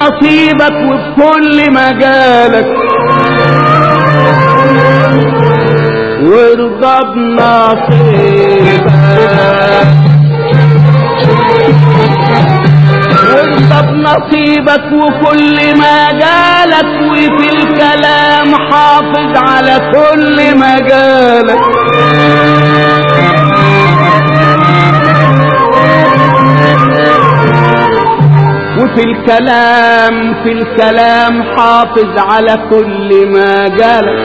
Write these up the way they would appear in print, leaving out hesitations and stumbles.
نصيبك وبكل مجالك وارضى بنصيبك وارضى بنصيبك وكل مجالك وفي الكلام حافظ على كل مجالك وفي الكلام حافظ على كل مجالك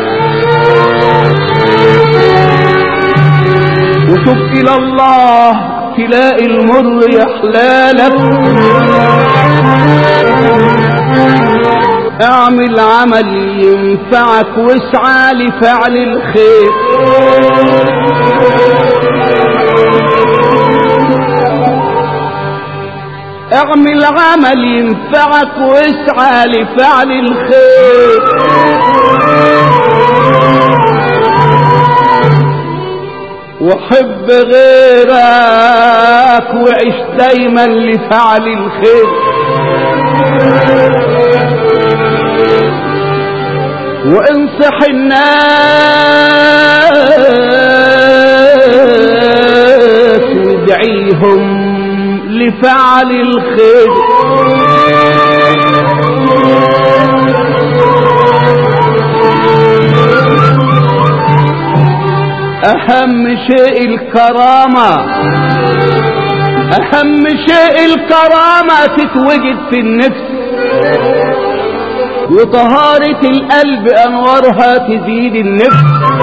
وتب إلى الله تلاقي المر يحلالك اعمل عمل ينفعك واسعى لفعل الخير اعمل عمل ينفعك واسعى لفعل الخير وحب غيرك وعيش دايما لفعل الخير وانصح الناس وادعيهم لفعل الخير اهم شيء الكرامة اهم شيء الكرامة تتوجد في النفس وطهارة القلب انوارها تزيد النفس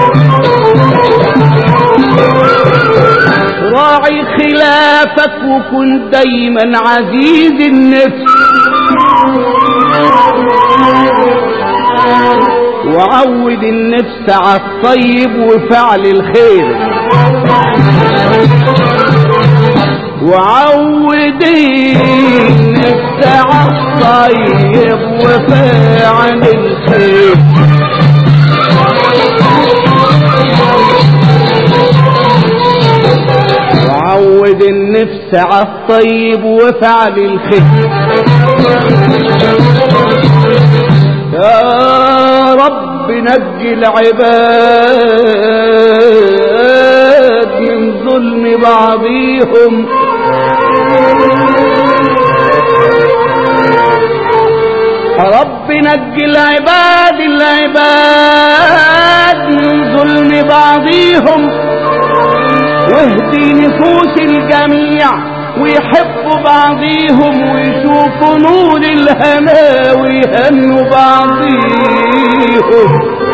راعي خلافك وكن دايما عزيز النفس وعود النفس على الطيب وفعل الخير وعود النفس على الطيب وفعل الخير وعود النفس على الطيب وفعل الخير يا رب نجي العباد من ظلم بعضهم رب نجي العباد من ظلم بعضهم واهدي نفوس الجميع ويحبوا بعضيهم ويشوفوا نور الهنا ويهنوا بعضيهم